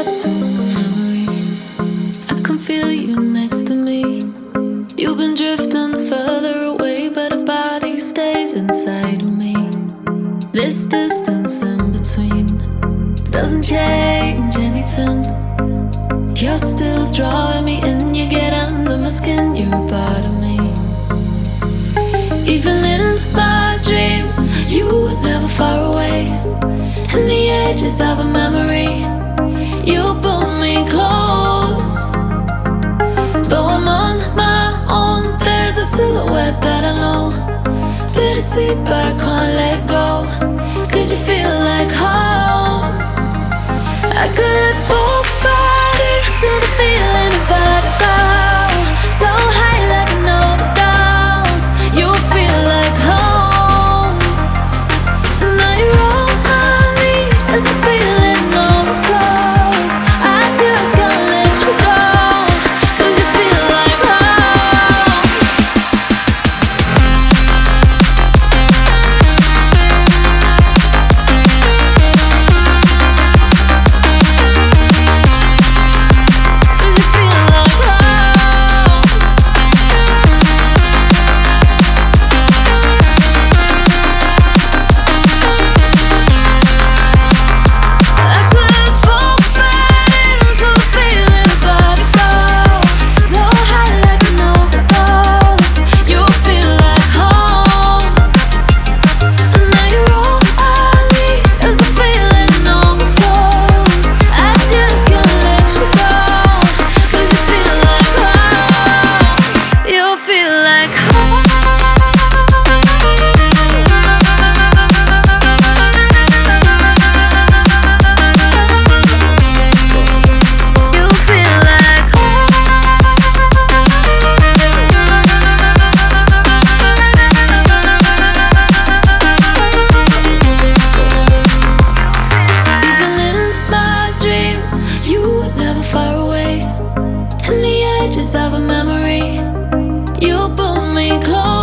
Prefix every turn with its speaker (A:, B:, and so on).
A: up to a memory. I can feel you next to me. You've been drifting further away, but a body stays inside of me. This distance in between doesn't change anything. You're still drawing me in, you get under my skin, you're a part of me. Even in my dreams, you were never far away. In the edges of a memory, you pull me close. Though I'm on my own, there's a silhouette that I know. Bittersweet, but I can't let go. 'Cause you feel like home. I could fall right into the feeling of vertigo. So high like an overdose. You feel like home. Now you're all I need as the feeling overflows. I just can't let you go. 'Cause you feel like home. Far away, in the edges of a memory, you pull me close.